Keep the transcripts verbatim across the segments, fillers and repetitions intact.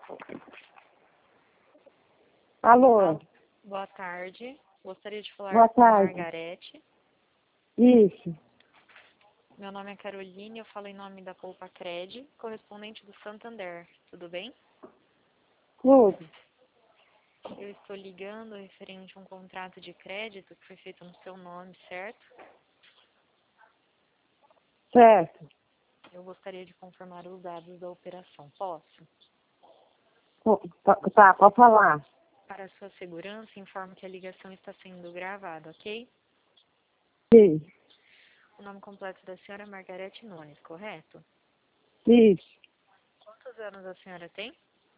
Alô? Alô, boa tarde. Gostaria de falar Boa com a tarde. Margarete. Isso. Meu nome é Caroline, eu falo em nome da Poupa Cred, correspondente do Santander. Tudo bem? Tudo. Eu estou ligando referente a um contrato de crédito que foi feito no seu nome, certo? Certo. Eu gostaria de confirmar os dados da operação. Posso? Pô, Tá, tá, pode falar. Para sua segurança, informo que a ligação está sendo gravada, ok? Sim. O nome completo da senhora é Margarete Nunes, correto? Isso. Quantos anos a senhora tem?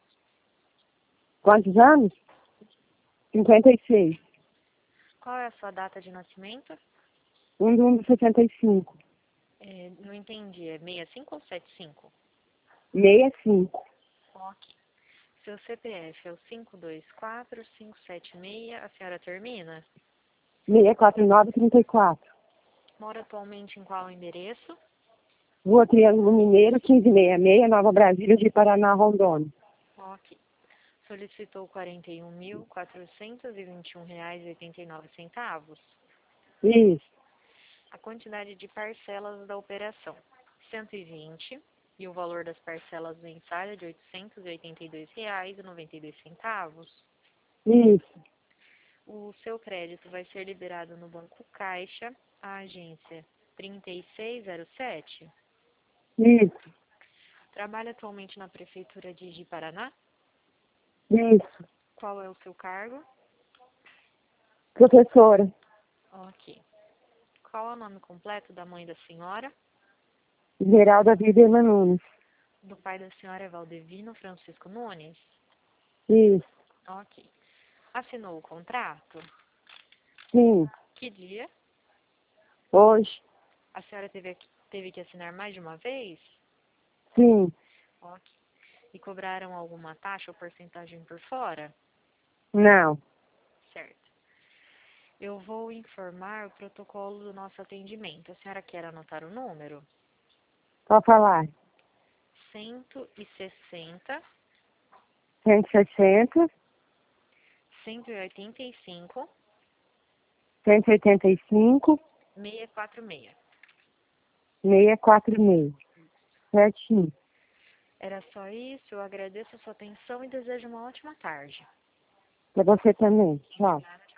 Quantos anos? cinquenta e seis. Qual é a sua data de nascimento? um de um de sessenta e cinco. É, não entendi, é sessenta e cinco ou setenta e cinco? sessenta e cinco. Ok. Seu C P F é o cinco dois quatro cinco sete seis, a senhora termina? seis quatro nove trinta e quatro. Mora atualmente em qual endereço? Rua Triângulo Mineiro, quinze sessenta e seis, Nova Brasília de Paraná, Rondônia. Ok. Solicitou quarenta e um mil quatrocentos e vinte e um reais e oitenta e nove centavos. Isso. A quantidade de parcelas da operação, cento e vinte, e o valor das parcelas mensais é de oitocentos e oitenta e dois reais e noventa e dois centavos. Isso. O seu crédito vai ser liberado no Banco Caixa, a agência trinta e seis zero sete. Isso. Trabalha atualmente na Prefeitura de Ji-Paraná? Isso. Qual é o seu cargo? Professora. Ok. Qual é o nome completo da mãe da senhora? Geralda Viviana Nunes. Do pai da senhora é Valdevino Francisco Nunes? Isso. Ok. Assinou o contrato? Sim. Que dia? Hoje. A senhora teve, teve que assinar mais de uma vez? Sim. Ok. E cobraram alguma taxa ou porcentagem por fora? Não. Certo. Eu vou informar o protocolo do nosso atendimento. A senhora quer anotar o número? Pode falar. cento e sessenta, cento e sessenta, cento e oitenta e cinco, cento e oitenta e cinco, seiscentos e quarenta e seis. seiscentos e quarenta e seis. Certinho. Era só isso. Eu agradeço a sua atenção e desejo uma ótima tarde. Pra você também. Tchau.